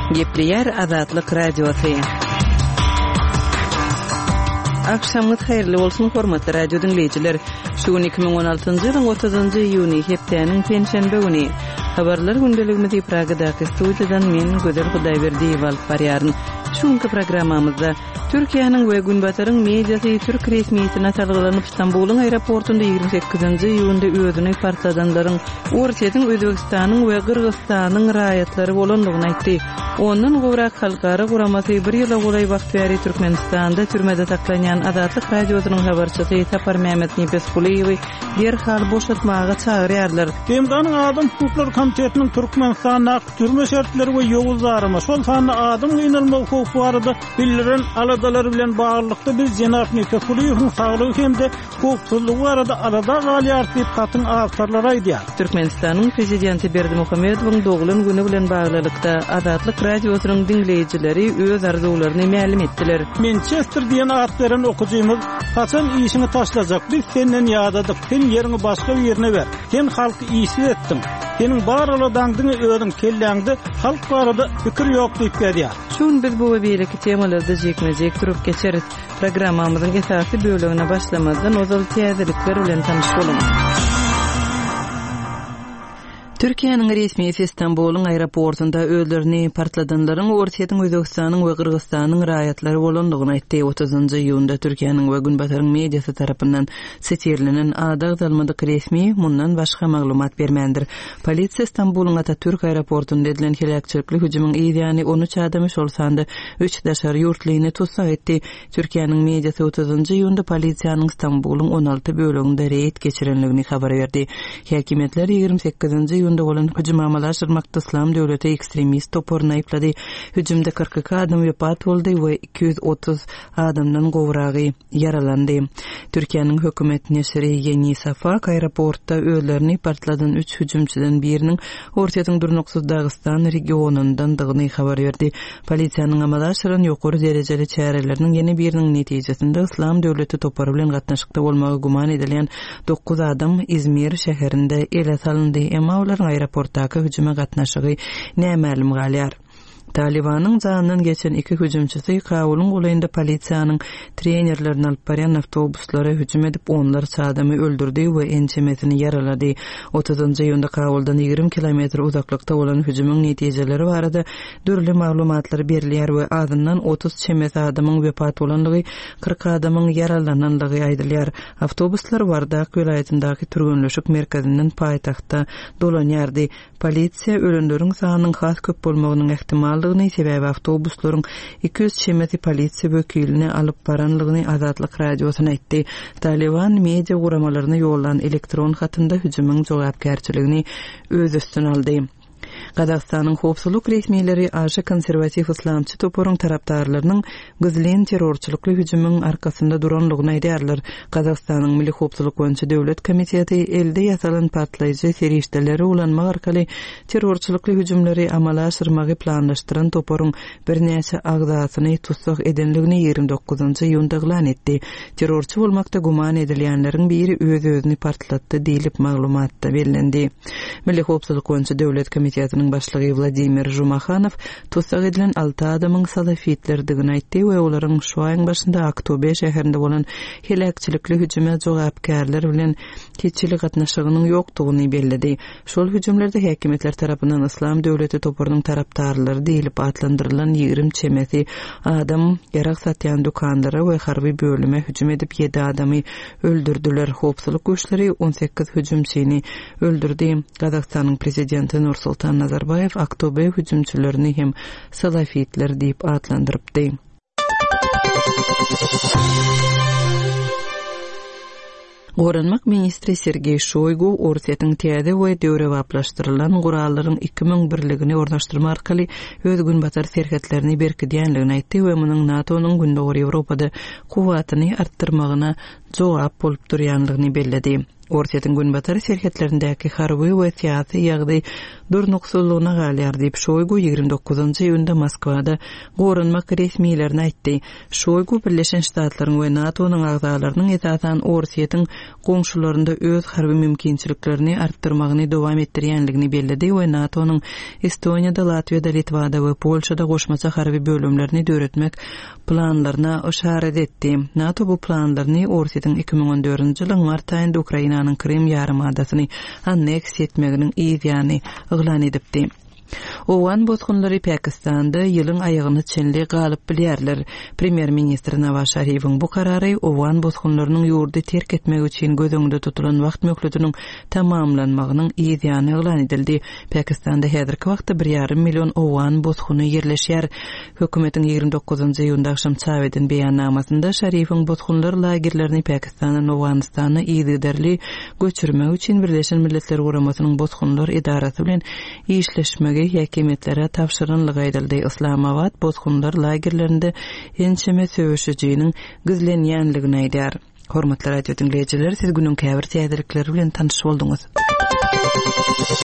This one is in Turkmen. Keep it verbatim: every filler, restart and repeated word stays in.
Gepleyer Azatlyk Radiosu. Akşamınız hayırlı olsun hormatly radio dinleyijiler. Şu iki bin on altıncı ýylyň otuzynjy iýuny hepdeniň penşenbe güni. Habarlar gündeligimizi Pragadaky studiýadan men Gözel Hudaýberdiýew alyp barýaryn. Şuňky programmamyzda Türkiýanyň we Günbataryň mediasy Türk resmiýetine talgylanyp Istanbulyň aeroportunda ýygrimi sekizinji iýunda özüni partladanlaryň ortadan Özbegistanyň we Kyrgyzstanyň raýatlary bolandygyny aýtdy. Ondan gowrak halkara guramasy bir ýyla golay wagt bäri Türkmenistanda türmede saklanýan Azatlyk radiosynyň habarçysy Tapar Mehmet Nipeskuliýew derhal boşatmaga çagyrýarlar. Demganyň adam hukukları komitetiniň Türkmenistanyň türme şertleri we ýoguzlarmy şol sany adam gynalmagy hukuk barada bildiren aladalar bilen baglykda biz Jenap Nipeskuliýewiň saglygy hemde hukukçylygy barada arada galýar diýip gatyň awtarlar aýdýar. Türkmenistanyň prezidenti Berdimuhammedowyň dogulun güni bilen baglykda Azatlyk radiosynyň dinleyijileri öz arzularyny ma'lum etdiler. Manchester diýen at beren okujymyz haçan işini taşlajak, biz senden ýadadyk, sen ýerini başga ýerine ber. Sen halky işi etdiň. Senin baraladandyň özüň kelläňde halk barada pikir ýok diýip berýär. Şun biz bu we beýleki temalarda jekmejek turup geçeriz. Programmamyzyň esasy bölümine başlamazdan ozal täzelikler bilen tanışalım. Türkiýanyň resmiýeti Istanbulyň aeroportunda öldürni partladanlaryň ortadan Özbegistanyň we Kyrgyzstanyň raýatlary bolandygyny aýtdy. otuzynjy iýunda Türkiýanyň we Günbataryň mediasy tarapyndan setirlenen adag dalmadyk resmi mundan başga maglumat bermendir. Polisiýa Istanbulyň Atatürk aeroportunda edilen helakçylyk hüjümüň ýa-ni on üç adamy şolsanda üç daşary ýurtlygyny tutsak etdi. Türkiýanyň mediasy otuzynjy iýunda polisiýanyň Istanbulyň on alty böleginde reýt geçirenligini habar berdi. Häkimetler ýygrimi sekizinji ýylda bolan hüjüm amalaşdyrmakda Islam döwleti ekstremist toporuna aýplady. Hüjümde kırk iki adam wepat boldy we iki yüz otuz adamdan gowragy yaralandy. Türkiýanyň hökümet neşri Ýeni Safak aeroportda öýlerini partladan üç hüjümçiden biriniň ortadan Durnuksuz Dagestan regionundan dygyny habar berdi. Polisiýanyň amalaşdyran ýokary derejeli çäreleriniň ýene biriniň netijesinde Islam döwleti topory bilen gatnaşykda bolmagy guman edilen dokuz adam İzmir şäherinde ele salyndy. Emma aeroportdaky hüjüme gatnaşygy nämelum galýar. Talibanyň janynyň geçen iki hüjümçisi Kabulyň goýunda polisiýanyň trenerlerini alyp barýan awtobuslara hüjüm edip onlar adamy öldürdi we ençemesini yaralady. otuzynjy iýunda Kabuldan ýygrimi kilometr uzaklykda bolan hüjümüň netijeleri barada dürli maglumatlar berilýär we azyndan otuz çemes adamyň wepat bolandygy, kırk adamyň yaralananlygy aýdylýar. Awtobuslar Wardak welaýatyndaky türgünleşik merkezinden paýtagtda dolanýardy. Polisiýa ölümleriň sanynyň has köp bolmagynyň ähtimal sebebi awtobuslaryň iki yüz çemesi polisiýa wekilini alyp baranlygyny Azatlyk radiosyna aýtdy. Taliban media guramalaryna ýollan elektron hatynda hüjümüň jogapkärçiligini öz üstüne aldy. Kazakstanyň howpsuzlyk resmiýetleri aşy konserwativ islamçy toporyň tarapdarlarynyň gizlen terrorçylykly hüjümüň arkasynda duranlygyny aýdýarlar. Kazakstanyň Milli Howpsuzlyk boýunça döwlet komiteti elde ýasalan patlaýjy serişdeleri ulanmak arkaly terrorçylykly hüjümleri amala aşyrmagy planlaşdyran toporyň birnäçe agzasyny tutsak edenligini ýygrimi dokuzynjy iýunda eglan etdi. Terrorçy bolmakda guman edilýänleriň biri öz-özüni partlatdy diýilip maglumatda berilendi. Milli Howpsuzlyk boýunça döwlet komitetining başlygy Vladimir Jumakhanov tutsak edilen alty adamyň salafitlerdigini aýtdy we olaryň şu aýyň başynda Aktobe şäherinde bolan helakçylykly hüjüme jogapkärler bilen keçilik gatnaşygynyň ýokdugyny bellädi. Şol hüjümlerde häkimetler tarapyndan Islam döwleti toporynyň tarapdarlary diýilip atlandyrylan ýygrimi çemesi adam ýarak satýan dukandara we harby bölüme hüjüm edip ýedi adamy öldürdüler. Howpsuzlyk güýçleri on sekiz hüjümçini öldürdi. Kazakstanyň prezidenti Nursultan Nazarbayev Aktobe hüjümçilerini hem salafitler diýip atlandyrypdy. Goranmak ministri Sergey Shoygu ortadan täze we döwrewaplaşdyrylan gurallaryň iki ming birligini ornaşdyrma arkaly öz Günbatar serhetlerini berkidýänligini aýtdy we munyň NATO'nyň Gündoğry Ýewropada kuwatyny artdyrmagyna jogap bolup durýanlygyny belledi. Ortadan günbatar şirketlerindeki harby we siyasi ýagdy durnuksullygyna galýar diýip Şoygu ýygrimi dokuzynjy ýylda Moskwada gorunmak resmiýetlerine aýtdy. Şoygu Birleşen Ştatlaryň we NATO'nyň agzalarynyň esasan Ortadan goňşularynda öz harby mümkinçiliklerini artdyrmagyny dowam etdirýänligini bellädi we NATO'nyň Estoniýada, Latwiýada, Litvada we Polşada goşmaça harby bölümlerini döretmek planlaryna işaret etdi. NATO bu planlaryny Ortadan iki bin on dördünji ýylyň mart aýynda Ukrainanyň Krym ýarymadasyny anneks etmeginiň ýa-ni yglan edipdi. Owan bozgunlary Pakistanda ýylyň aýagyny çenli galyp bilýärler. Premier ministr Nawaz Şerifiň bu karary Owan bozgunlarynyň ýurdy terk etmek üçin gözüňde tutulan wagt möhletiniň tamamlanmagynyň ýa-ni yglan edildi. Pakistanda häzirki wagtda bir ýarym million Owan bozguny ýerleşýär. Hökümetiň ýygrimi dokuzynjy ýylda akşam çawedin beýannamasynda Şerifiň bozgunlar lagerlerini Pakistanyň Owganistana ýygyderli göçürmek üçin Birleşen Milletler Guramasynyň bozgunlar idarasy bilen işleşmegi häkimetlere tapşyrynlygy aýdyldy. Islamabad bozgunlar lagerlerinde ençeme söwüşijiniň gizlenýänligini aýdýar. Hormatly radio dinleýijiler, siz günüň käbir täzelikleri bilen tanyş bolduňyz.